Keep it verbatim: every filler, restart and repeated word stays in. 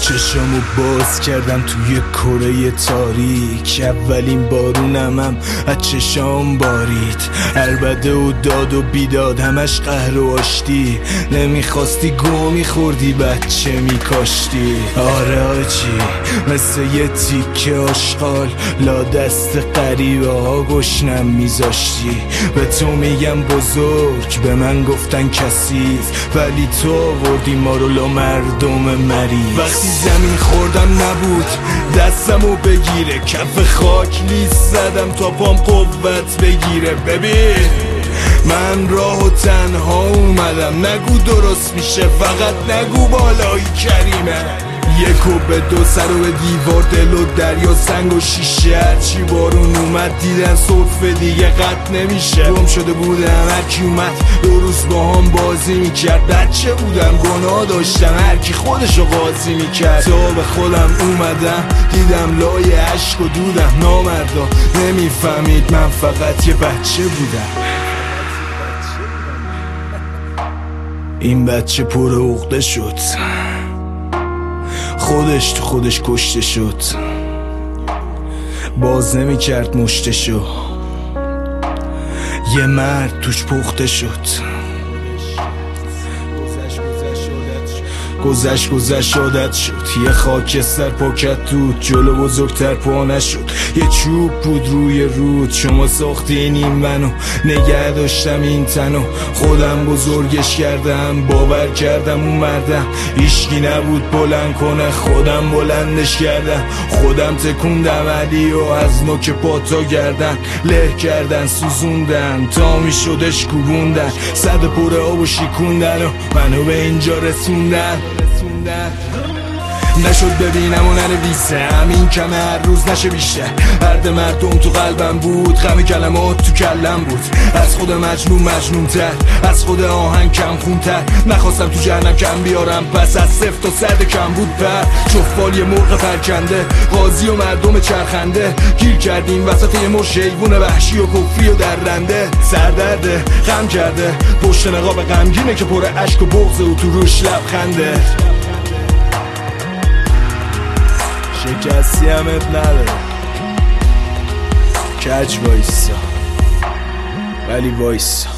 چشامو باز کردم توی کره تاریک، اولین بارونم هم از چشام بارید. عربده و داد و بیداد همش قهر و آشتی، نمیخواستی گو میخوردی بچه میکاشتی. آره آجی مثل یه تیکه آشغال لا دست غریبه ها گشنم میذاشتی. به تو میگم بزرگ، به من گفتن کثیف، ولی تو آوردی ما رو لا مردم مریض. وقتی زمین خوردم نبود دستمو بگیره، کف خاک لیست زدم تا پام قوت بگیره. ببین من راه و تنها اومدم، نگو درست میشه فقط نگو بالایی کریمه. یک و به دو سر و به دیوار دل و دریا سنگ و شیشه، هرچی بارون اومد دیدن صرف دیگه قط نمیشه. گم شده بودم هرکی اومد دو روز با هم بازی میکرد، بچه بودم گناه داشتم هرکی خودشو قاضی میکرد. تا به خودم اومدم دیدم لای عشق و دودم، نامردا نمیفهمید من فقط یه بچه بودم. این بچه پر عقده شد، خودش تو خودش کشته شد، باز نمی کرد مشتشو، یه مرد توش پخته شد. گذشت گذشت عادت شد، یه خاکستر پاکت دود، جلو بزرگتر پا نشد. یه چوب بود روی رود، شما ساختین این منو، نگه داشتم این تنو، خودم بزرگش کردم، باور کردم اون مردم هیچکی نبود بلند کنه، خودم بلندش کردم، خودم تکوندم علی و از نوک پاتا گردن له کردن سوزوندن تا می شدش کوبوندن، صد پر آب و شیکوندن و منو به اینجا رسوندن. نشد ببینم و ننویسم این کمه هر روز نشه بیشتر، درد مردم تو قلبم بود، غم کلمات تو کلم بود، از خود مجنون مجنون تر، از خود آهنگ کم خون تر. نخواستم تو جهنم کم بیارم پس از صفر تا صد کم بود پر، جفال یه مرغ پرکنده، قاضی و مردم چرخنده، گیر کردیم وسط یه مش حیوون وحشی و کفری و درنده. سردرده غم کرده پشت نقاب غمگینه که پر اشک و بغضه و تو روش لبخنده. شکستی همت نداره، کج وایسا ولی وایسا.